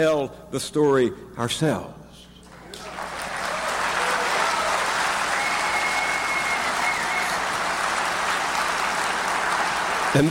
tell the story ourselves. And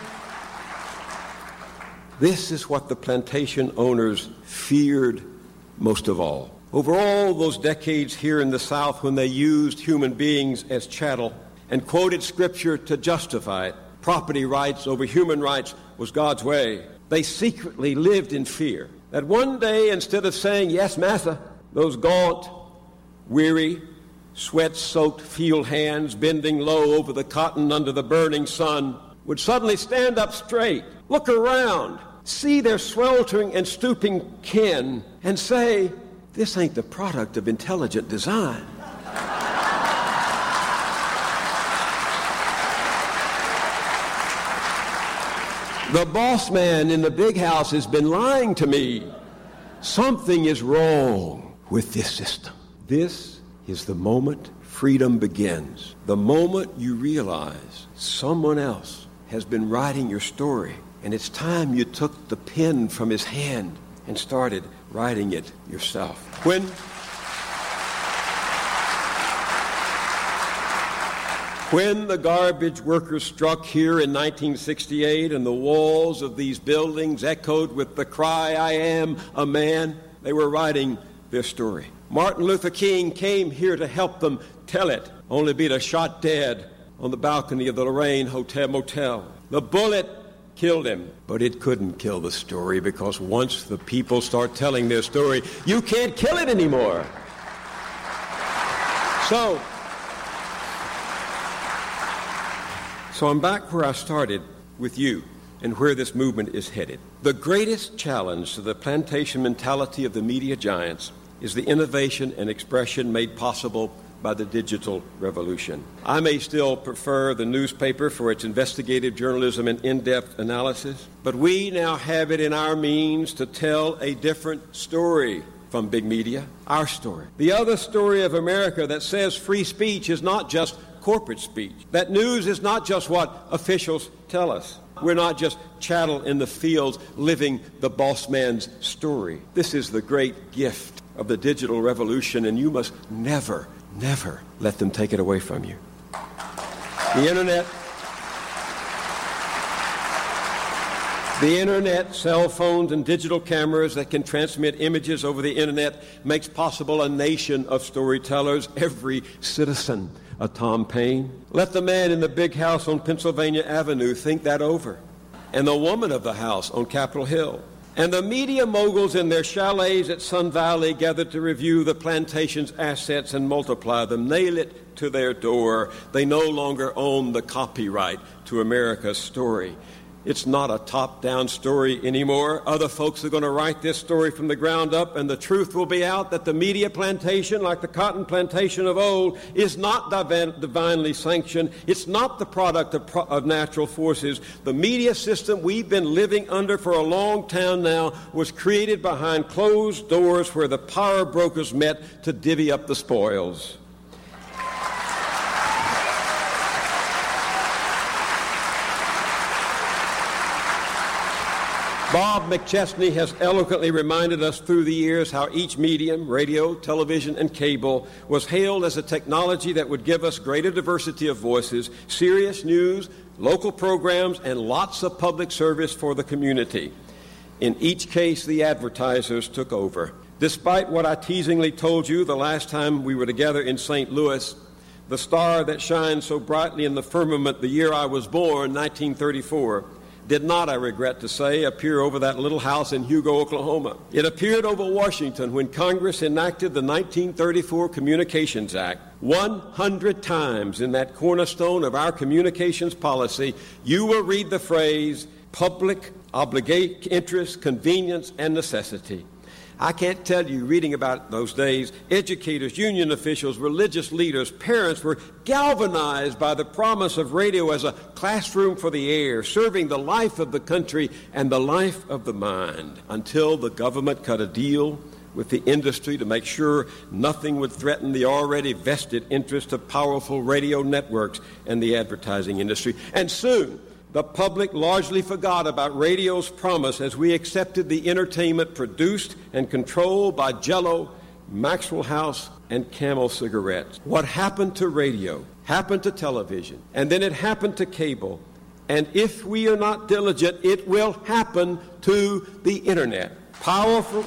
this is what the plantation owners feared most of all. Over all those decades here in the South, when they used human beings as chattel and quoted Scripture to justify it, property rights over human rights was God's way, they secretly lived in fear that one day, instead of saying, "Yes, Massa," those gaunt, weary, sweat-soaked field hands bending low over the cotton under the burning sun would suddenly stand up straight, look around, see their sweltering and stooping kin, and say, "This ain't the product of intelligent design." The boss man in the big house has been lying to me. Something is wrong with this system. This is the moment freedom begins. The moment you realize someone else has been writing your story, and it's time you took the pen from his hand and started writing it yourself. When the garbage workers struck here in 1968 and the walls of these buildings echoed with the cry, "I am a man," they were writing their story. Martin Luther King came here to help them tell it, only to be shot dead on the balcony of the Lorraine Hotel Motel. The bullet killed him, but it couldn't kill the story, because once the people start telling their story, you can't kill it anymore. So I'm back where I started with you and where this movement is headed. The greatest challenge to the plantation mentality of the media giants is the innovation and expression made possible by the digital revolution. I may still prefer the newspaper for its investigative journalism and in-depth analysis, but we now have it in our means to tell a different story from big media, our story. The other story of America that says free speech is not just corporate speech. That news is not just what officials tell us. We're not just chattel in the fields living the boss man's story. This is the great gift of the digital revolution, and you must never let them take it away from you. The internet, cell phones, and digital cameras that can transmit images over the internet makes possible a nation of storytellers, every citizen a Tom Paine. Let the man in the big house on Pennsylvania Avenue think that over, and the woman of the house on Capitol Hill. And the media moguls in their chalets at Sun Valley gather to review the plantation's assets and multiply them, nail it to their door. They no longer own the copyright to America's story. It's not a top-down story anymore. Other folks are going to write this story from the ground up, and the truth will be out that the media plantation, like the cotton plantation of old, is not divinely sanctioned. It's not the product of natural forces. The media system we've been living under for a long time now was created behind closed doors where the power brokers met to divvy up the spoils. Bob McChesney has eloquently reminded us through the years how each medium, radio, television, and cable, was hailed as a technology that would give us greater diversity of voices, serious news, local programs, and lots of public service for the community. In each case, the advertisers took over. Despite what I teasingly told you the last time we were together in St. Louis, the star that shined so brightly in the firmament the year I was born, 1934, did not, I regret to say, appear over that little house in Hugo, Oklahoma. It appeared over Washington when Congress enacted the 1934 Communications Act. 100 times in that cornerstone of our communications policy, you will read the phrase, public interest, convenience, and necessity. I can't tell you, reading about those days, educators, union officials, religious leaders, parents were galvanized by the promise of radio as a classroom for the air, serving the life of the country and the life of the mind, until the government cut a deal with the industry to make sure nothing would threaten the already vested interest of powerful radio networks and the advertising industry. And soon, the public largely forgot about radio's promise as we accepted the entertainment produced and controlled by Jell-O, Maxwell House, and Camel cigarettes. What happened to radio happened to television, and then it happened to cable. And if we are not diligent, it will happen to the Internet. Powerful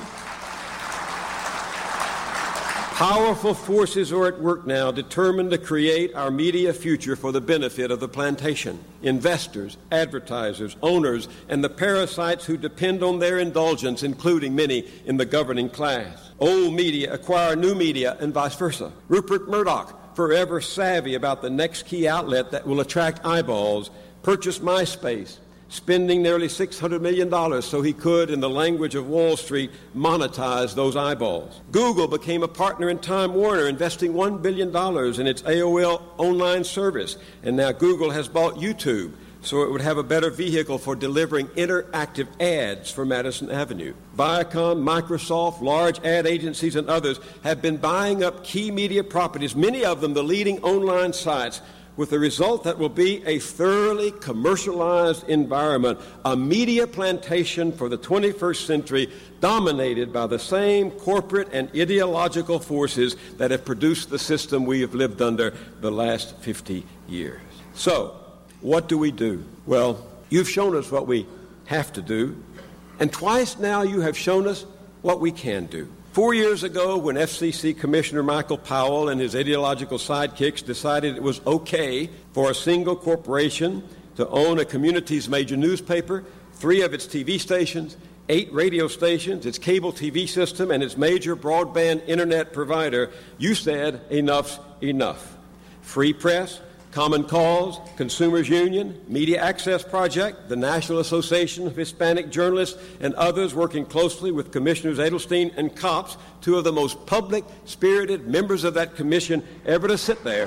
forces are at work now, determined to create our media future for the benefit of the plantation, investors, advertisers, owners, and the parasites who depend on their indulgence, including many in the governing class. Old media acquire new media and vice versa. Rupert Murdoch, forever savvy about the next key outlet that will attract eyeballs, purchased MySpace, spending nearly $600 million so he could, in the language of Wall Street, monetize those eyeballs. Google became a partner in Time Warner, investing $1 billion in its AOL online service. And now Google has bought YouTube, so it would have a better vehicle for delivering interactive ads for Madison Avenue. Viacom, Microsoft, large ad agencies, and others have been buying up key media properties, many of them the leading online sites, with the result that will be a thoroughly commercialized environment, a media plantation for the 21st century dominated by the same corporate and ideological forces that have produced the system we have lived under the last 50 years. So, what do we do? Well, you've shown us what we have to do, and twice now you have shown us what we can do. 4 years ago, when FCC Commissioner Michael Powell and his ideological sidekicks decided it was okay for a single corporation to own a community's major newspaper, 3 of its TV stations, 8 radio stations, its cable TV system, and its major broadband internet provider, you said enough's enough. Free press, Common Cause, Consumers Union, Media Access Project, the National Association of Hispanic Journalists, and others working closely with Commissioners Edelstein and Copps, 2 of the most public-spirited members of that commission ever to sit there.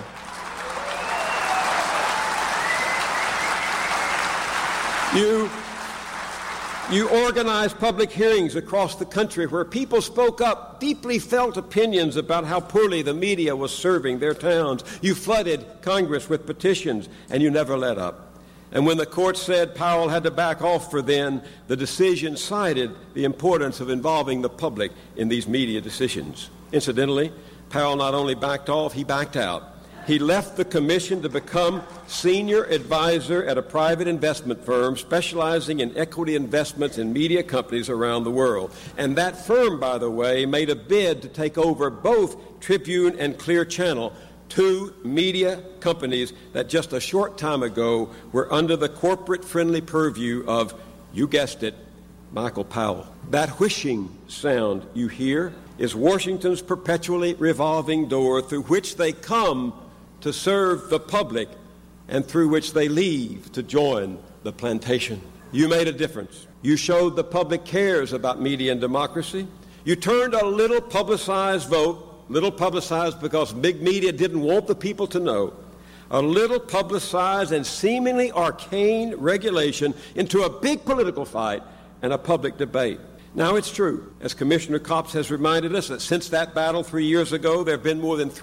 You organized public hearings across the country where people spoke up deeply felt opinions about how poorly the media was serving their towns. You flooded Congress with petitions, and you never let up. And when the court said Powell had to back off for then, the decision cited the importance of involving the public in these media decisions. Incidentally, Powell not only backed off, he backed out. He left the commission to become senior advisor at a private investment firm specializing in equity investments in media companies around the world. And that firm, by the way, made a bid to take over both Tribune and Clear Channel, 2 media companies that just a short time ago were under the corporate-friendly purview of, you guessed it, Michael Powell. That whooshing sound you hear is Washington's perpetually revolving door through which they come to serve the public and through which they leave to join the plantation. You made a difference. You showed the public cares about media and democracy. You turned a little publicized vote, little publicized because big media didn't want the people to know, a little publicized and seemingly arcane regulation into a big political fight and a public debate. Now, it's true, as Commissioner Copps has reminded us, that since that battle 3 years ago, there have been more than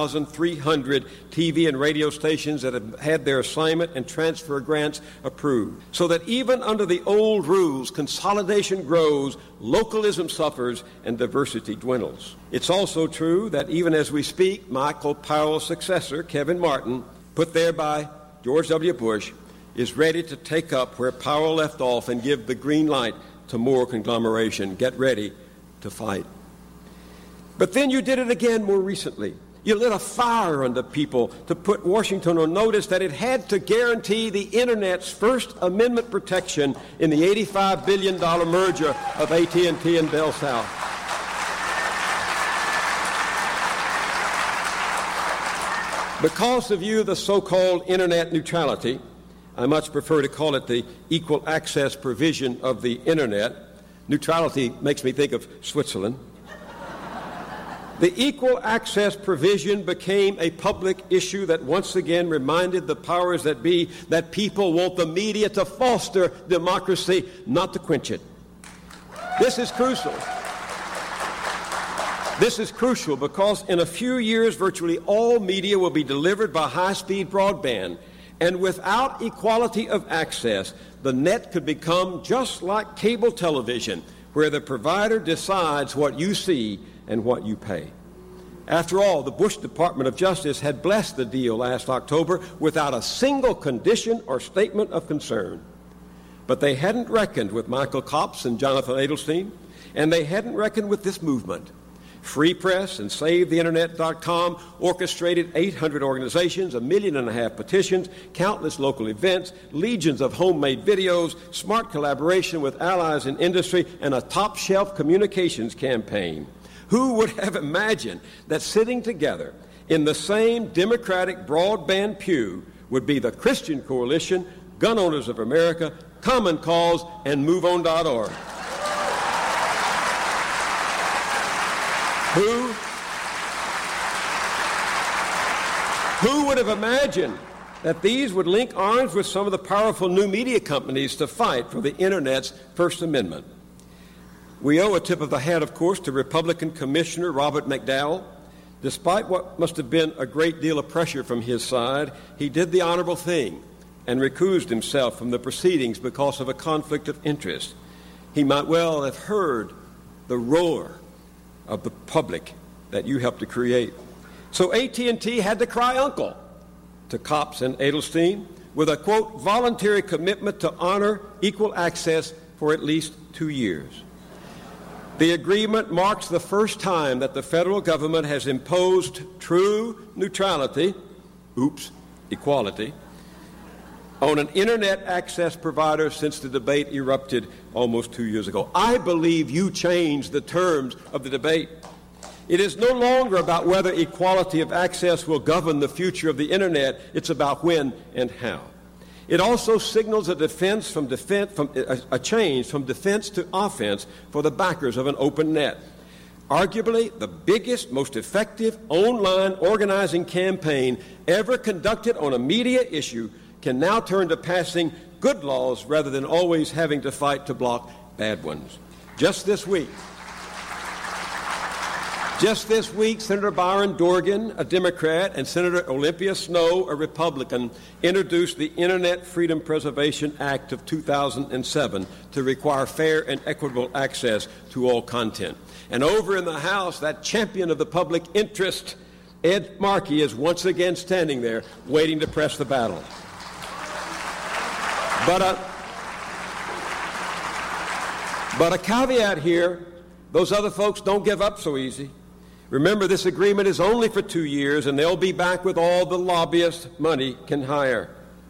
3,300 TV and radio stations that have had their assignment and transfer grants approved. So that even under the old rules, consolidation grows, localism suffers, and diversity dwindles. It's also true that even as we speak, Michael Powell's successor, Kevin Martin, put there by George W. Bush, is ready to take up where Powell left off and give the green light to more conglomeration. Get ready to fight. But then you did it again more recently. You lit a fire under people to put Washington on notice that it had to guarantee the Internet's First Amendment protection in the $85 billion merger of AT&T and Bell South. Because of you, the so-called Internet neutrality, I much prefer to call it the equal access provision of the Internet. Neutrality makes me think of Switzerland. The equal access provision became a public issue that once again reminded the powers that be that people want the media to foster democracy, not to quench it. This is crucial. This is crucial because in a few years, virtually all media will be delivered by high-speed broadband. And without equality of access, the net could become just like cable television, where the provider decides what you see and what you pay. After all, the Bush Department of Justice had blessed the deal last October without a single condition or statement of concern. But they hadn't reckoned with Michael Copps and Jonathan Adelstein, and they hadn't reckoned with this movement. Free Press and SaveTheInternet.com orchestrated 800 organizations, 1.5 million petitions, countless local events, legions of homemade videos, smart collaboration with allies in industry, and a top-shelf communications campaign. Who would have imagined that sitting together in the same Democratic broadband pew would be the Christian Coalition, Gun Owners of America, Common Cause, and MoveOn.org? Who would have imagined that these would link arms with some of the powerful new media companies to fight for the Internet's First Amendment? We owe a tip of the hat, of course, to Republican Commissioner Robert McDowell. Despite what must have been a great deal of pressure from his side, he did the honorable thing and recused himself from the proceedings because of a conflict of interest. He might well have heard the roar of the public that you helped to create. So AT&T had to cry uncle to Copps and Adelstein with a, quote, voluntary commitment to honor equal access for at least 2 years. The agreement marks the first time that the federal government has imposed true neutrality, equality, on an Internet access provider since the debate erupted almost 2 years ago. I believe you changed the terms of the debate. It is no longer about whether equality of access will govern the future of the Internet. It's about when and how. It also signals a change from defense to offense for the backers of an open net. Arguably, the biggest, most effective online organizing campaign ever conducted on a media issue can now turn to passing good laws rather than always having to fight to block bad ones. Just this week, Senator Byron Dorgan, a Democrat, and Senator Olympia Snowe, a Republican, introduced the Internet Freedom Preservation Act of 2007 to require fair and equitable access to all content. And over in the House, that champion of the public interest, Ed Markey, is once again standing there waiting to press the battle. But a caveat here, those other folks don't give up so easy. Remember, this agreement is only for 2 years, and they'll be back with all the lobbyists money can hire.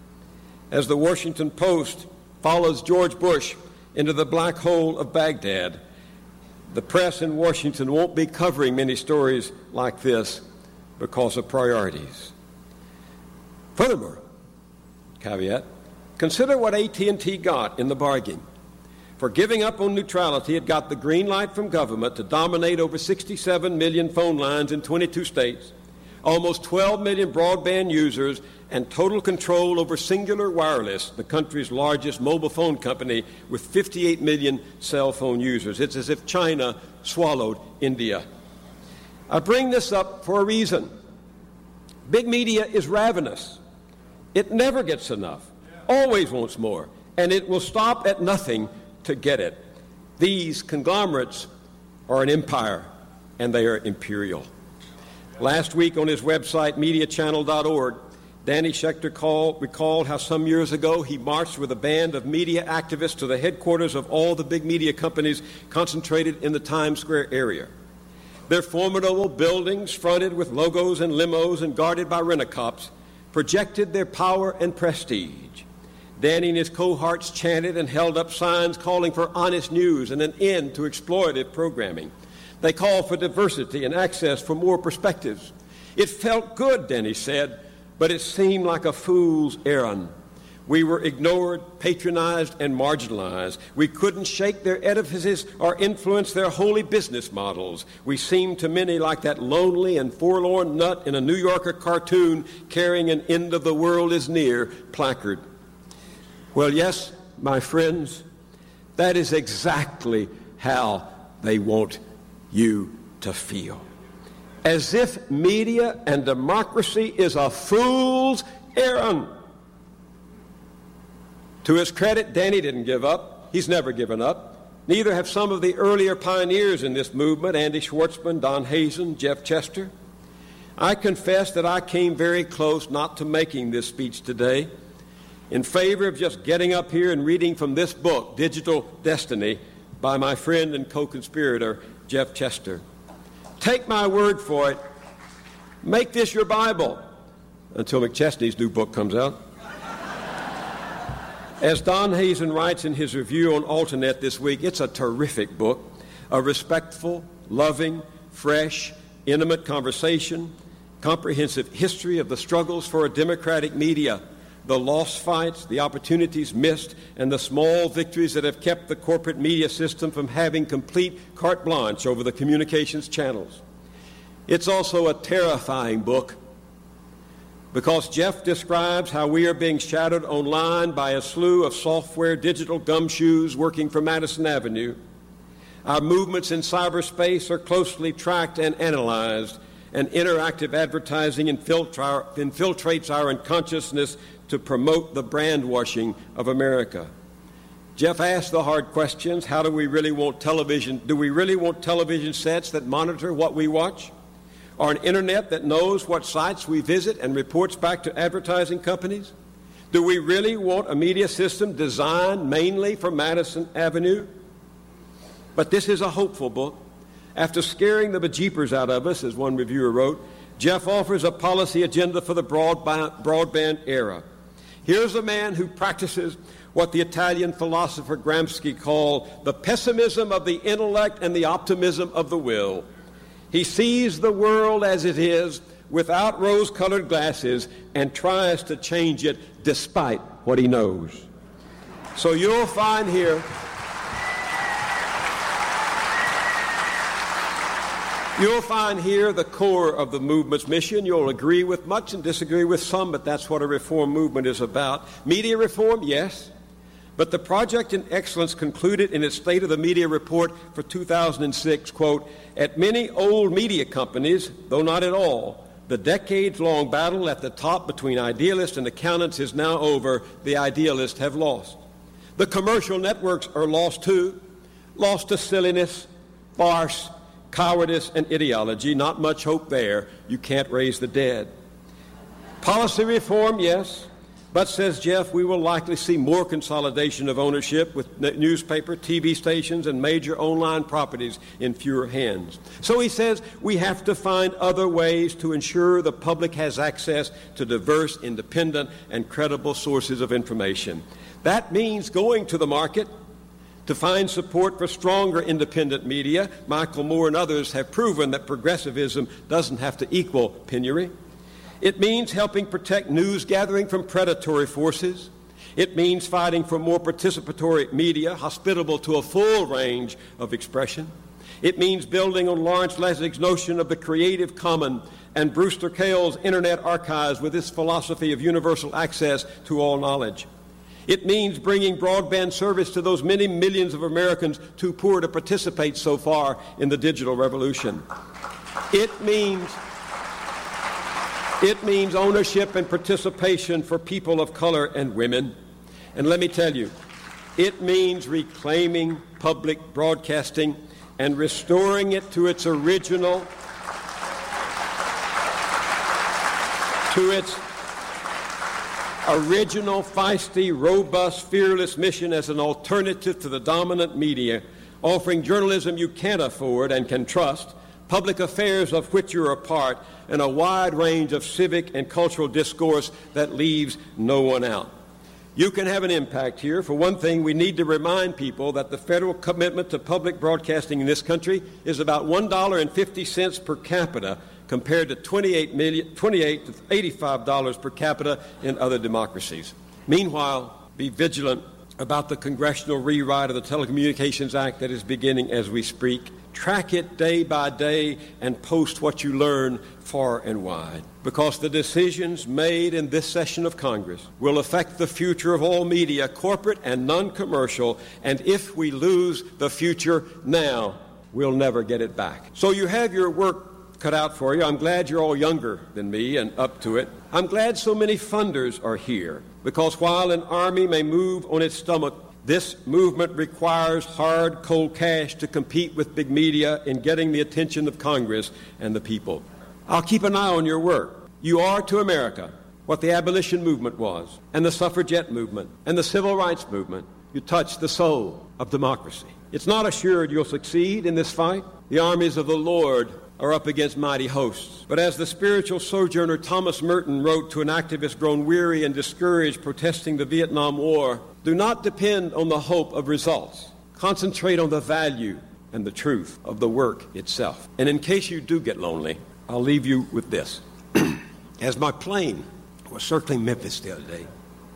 As the Washington Post follows George Bush into the black hole of Baghdad, the press in Washington won't be covering many stories like this because of priorities. Furthermore, caveat, consider what AT&T got in the bargain. For giving up on neutrality, it got the green light from government to dominate over 67 million phone lines in 22 states, almost 12 million broadband users, and total control over Singular Wireless, the country's largest mobile phone company with 58 million cell phone users. It's as if China swallowed India. I bring this up for a reason. Big media is ravenous. It never gets enough, always wants more, and it will stop at nothing to get it. These conglomerates are an empire, and they are imperial. Last week on his website, MediaChannel.org, Danny Schechter recalled how some years ago he marched with a band of media activists to the headquarters of all the big media companies concentrated in the Times Square area. Their formidable buildings, fronted with logos and limos and guarded by rent-a-cops, projected their power and prestige. Danny and his cohorts chanted and held up signs calling for honest news and an end to exploitative programming. They called for diversity and access for more perspectives. It felt good, Danny said, but it seemed like a fool's errand. We were ignored, patronized, and marginalized. We couldn't shake their edifices or influence their holy business models. We seemed to many like that lonely and forlorn nut in a New Yorker cartoon carrying an "End of the World is Near" placard. Well, yes, my friends, that is exactly how they want you to feel. As if media and democracy is a fool's errand. To his credit, Danny didn't give up. He's never given up. Neither have some of the earlier pioneers in this movement, Andy Schwartzman, Don Hazen, Jeff Chester. I confess that I came very close not to making this speech today in favor of just getting up here and reading from this book, Digital Destiny, by my friend and co-conspirator, Jeff Chester. Take my word for it. Make this your Bible until McChesney's new book comes out. As Don Hazen writes in his review on Alternet this week, it's a terrific book, a respectful, loving, fresh, intimate conversation, comprehensive history of the struggles for a democratic media, the lost fights, the opportunities missed, and the small victories that have kept the corporate media system from having complete carte blanche over the communications channels. It's also a terrifying book because Jeff describes how we are being shadowed online by a slew of software digital gumshoes working for Madison Avenue. Our movements in cyberspace are closely tracked and analyzed, and interactive advertising infiltrates our unconsciousness to promote the brand washing of America. Jeff asked the hard questions. How do we really want television? Do we really want television sets that monitor what we watch? Or an internet that knows what sites we visit and reports back to advertising companies? Do we really want a media system designed mainly for Madison Avenue? But this is a hopeful book. After scaring the bejeepers out of us, as one reviewer wrote, Jeff offers a policy agenda for the broadband era. Here's a man who practices what the Italian philosopher Gramsci called the pessimism of the intellect and the optimism of the will. He sees the world as it is without rose-colored glasses and tries to change it despite what he knows. So you'll find here the core of the movement's mission. You'll agree with much and disagree with some, but that's what a reform movement is about. Media reform, yes. But the Project in Excellence concluded in its State of the Media report for 2006, quote, at many old media companies, though not at all, the decades-long battle at the top between idealists and accountants is now over. The idealists have lost. The commercial networks are lost too, lost to silliness, farce, cowardice, and ideology. Not much hope there. You can't raise the dead. Policy reform, yes. But, says Jeff, we will likely see more consolidation of ownership with newspaper, TV stations, and major online properties in fewer hands. So he says we have to find other ways to ensure the public has access to diverse, independent, and credible sources of information. That means going to the market to find support for stronger independent media. Michael Moore and others have proven that progressivism doesn't have to equal penury. It means helping protect news gathering from predatory forces. It means fighting for more participatory media, hospitable to a full range of expression. It means building on Lawrence Lessig's notion of the creative common and Brewster Kahl's Internet archives with its philosophy of universal access to all knowledge. It means bringing broadband service to those many millions of Americans too poor to participate so far in the digital revolution. It means ownership and participation for people of color and women. And let me tell you, it means reclaiming public broadcasting and restoring it to its original feisty, robust, fearless mission as an alternative to the dominant media, offering journalism you can't afford and can trust, public affairs of which you're a part, and a wide range of civic and cultural discourse that leaves no one out. You can have an impact here. For one thing, we need to remind people that the federal commitment to public broadcasting in this country is about $1.50 per capita compared to $28 to $85 per capita in other democracies. Meanwhile, be vigilant about the congressional rewrite of the Telecommunications Act that is beginning as we speak. Track it day by day and post what you learn far and wide, because the decisions made in this session of Congress will affect the future of all media, corporate and non-commercial, and if we lose the future now, we'll never get it back. So you have your work cut out for you. I'm glad you're all younger than me and up to it. I'm glad so many funders are here, because while an army may move on its stomach, this movement requires hard, cold cash to compete with big media in getting the attention of Congress and the people. I'll keep an eye on your work. You are to America what the abolition movement was, and the suffragette movement, and the civil rights movement. You touch the soul of democracy. It's not assured you'll succeed in this fight. The armies of the Lord are up against mighty hosts. But as the spiritual sojourner Thomas Merton wrote to an activist grown weary and discouraged protesting the Vietnam War, do not depend on the hope of results. Concentrate on the value and the truth of the work itself. And in case you do get lonely, I'll leave you with this. As my plane was circling Memphis the other day,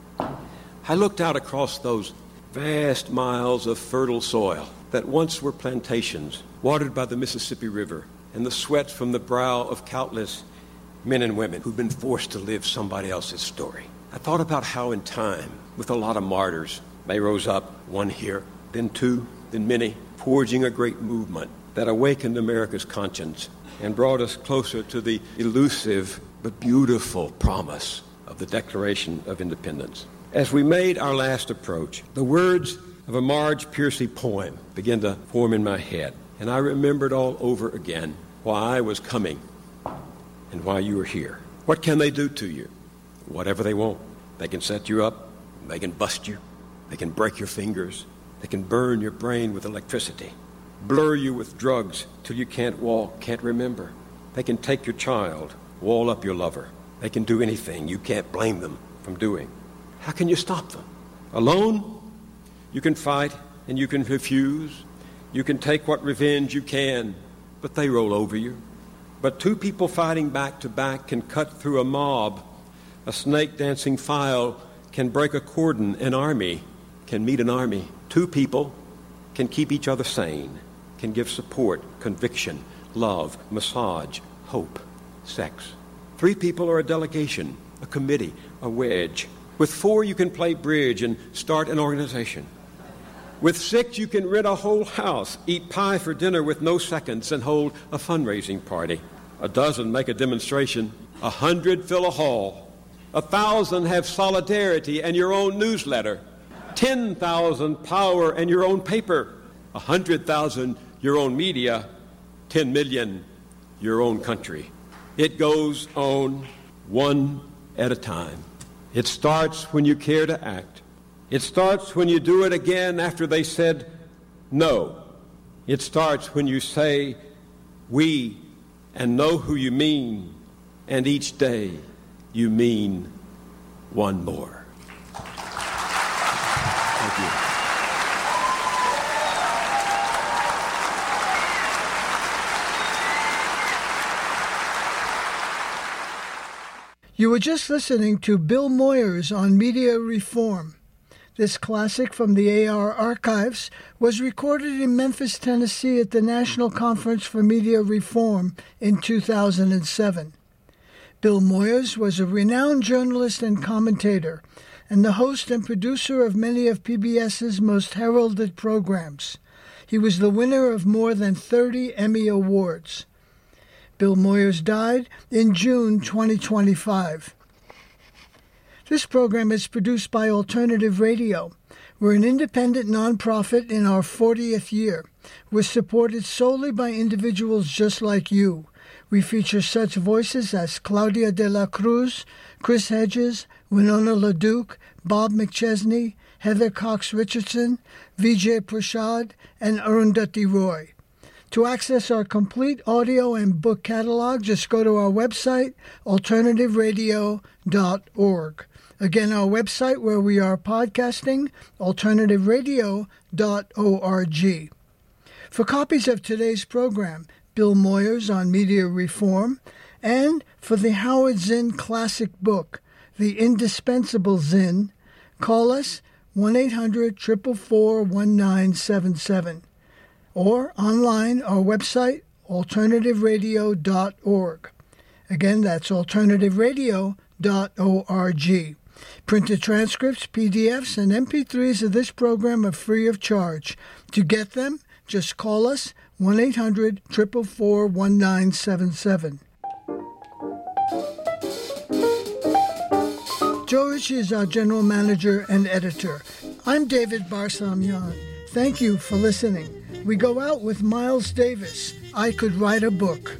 I looked out across those vast miles of fertile soil that once were plantations watered by the Mississippi River, and the sweat from the brow of countless men and women who've been forced to live somebody else's story. I thought about how in time, with a lot of martyrs, they rose up, one here, then two, then many, forging a great movement that awakened America's conscience and brought us closer to the elusive but beautiful promise of the Declaration of Independence. As we made our last approach, the words of a Marge Piercy poem began to form in my head, and I remembered all over again why I was coming and why you were here. What can they do to you? Whatever they want. They can set you up, they can bust you, they can break your fingers, they can burn your brain with electricity, blur you with drugs till you can't walk, can't remember. They can take your child, wall up your lover. They can do anything you can't blame them from doing. How can you stop them? Alone, you can fight and you can refuse. You can take what revenge you can, but they roll over you. But two people fighting back to back can cut through a mob. A snake-dancing file can break a cordon. An army can meet an army. Two people can keep each other sane, can give support, conviction, love, massage, hope, sex. Three people are a delegation, a committee, a wedge. With four, you can play bridge and start an organization. With six, you can rent a whole house, eat pie for dinner with no seconds, and hold a fundraising party. A dozen make a demonstration. 100 fill a hall. 1,000 have solidarity and your own newsletter. 10,000 power and your own paper. 100,000 your own media. 10 million your own country. It goes on one at a time. It starts when you care to act. It starts when you do it again after they said no. It starts when you say we and know who you mean, and each day you mean one more. Thank you. You were just listening to Bill Moyers on media reform. This classic from the AR archives was recorded in Memphis, Tennessee at the National Conference for Media Reform in 2007. Bill Moyers was a renowned journalist and commentator, and the host and producer of many of PBS's most heralded programs. He was the winner of more than 30 Emmy Awards. Bill Moyers died in June 2025. This program is produced by Alternative Radio. We're an independent nonprofit in our 40th year. We're supported solely by individuals just like you. We feature such voices as Claudia de la Cruz, Chris Hedges, Winona LaDuke, Bob McChesney, Heather Cox Richardson, Vijay Prashad, and Arundhati Roy. To access our complete audio and book catalog, just go to our website, alternativeradio.org. Again, our website where we are podcasting, alternativeradio.org. For copies of today's program, Bill Moyers on Media Reform, and for the Howard Zinn classic book, The Indispensable Zinn, call us 1-800-444-1977. Or online, our website, alternativeradio.org. Again, that's alternativeradio.org. Printed transcripts, PDFs, and MP3s of this program are free of charge. To get them, just call us 1-800-444-1977. Joe Ritchie is our general manager and editor. I'm David Barsamian. Thank you for listening. We go out with Miles Davis, I Could Write a Book.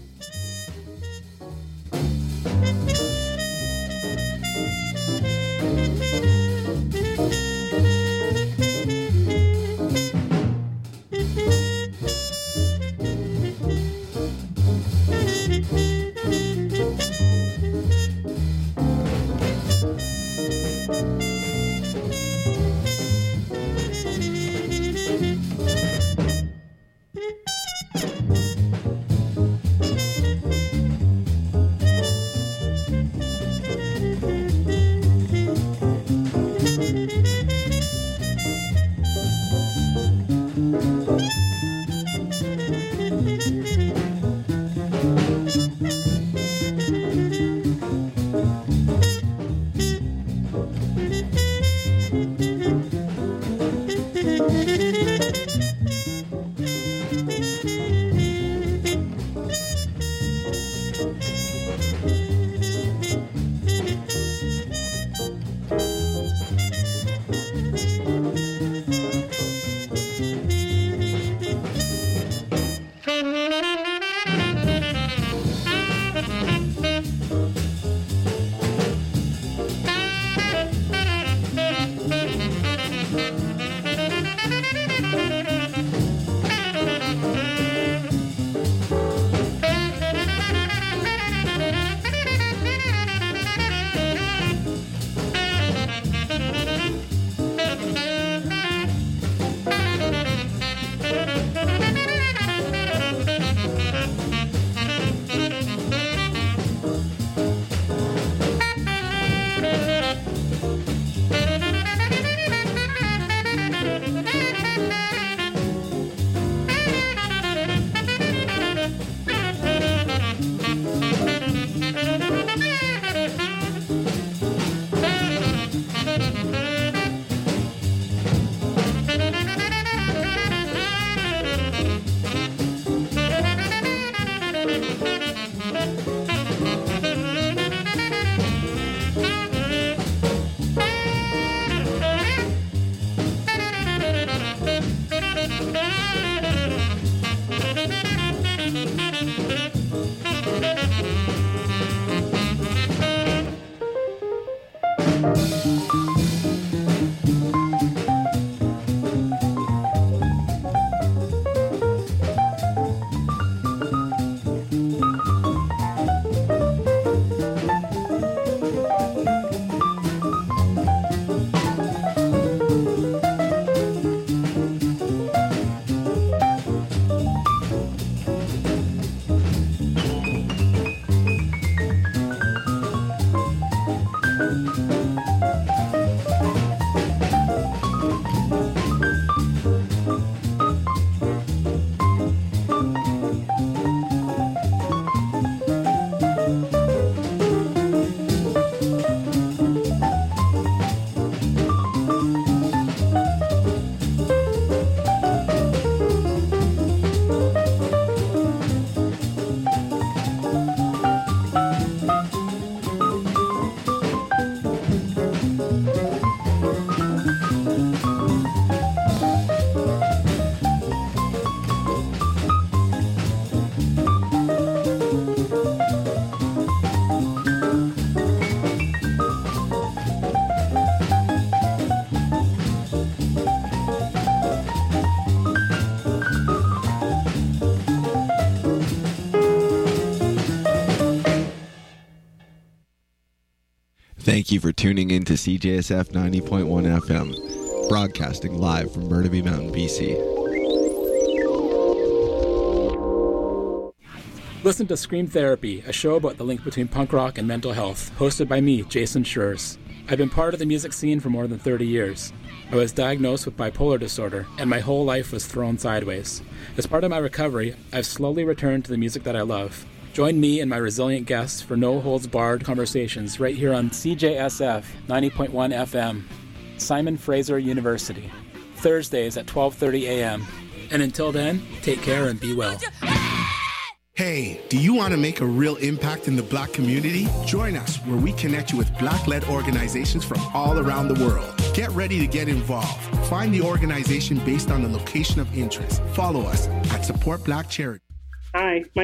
Thank you for tuning in to CJSF 90.1 FM, broadcasting live from Burnaby Mountain, BC. Listen to Scream Therapy, a show about the link between punk rock and mental health, hosted by me, Jason Schurz. I've been part of the music scene for more than 30 years. I was diagnosed with bipolar disorder, and my whole life was thrown sideways. As part of my recovery, I've slowly returned to the music that I love. Join me and my resilient guests for no-holds-barred conversations right here on CJSF 90.1 FM, Simon Fraser University, Thursdays at 12:30 a.m. And until then, take care and be well. Hey, do you want to make a real impact in the Black community? Join us where we connect you with Black-led organizations from all around the world. Get ready to get involved. Find the organization based on the location of interest. Follow us at Support Black Charity. Hi, my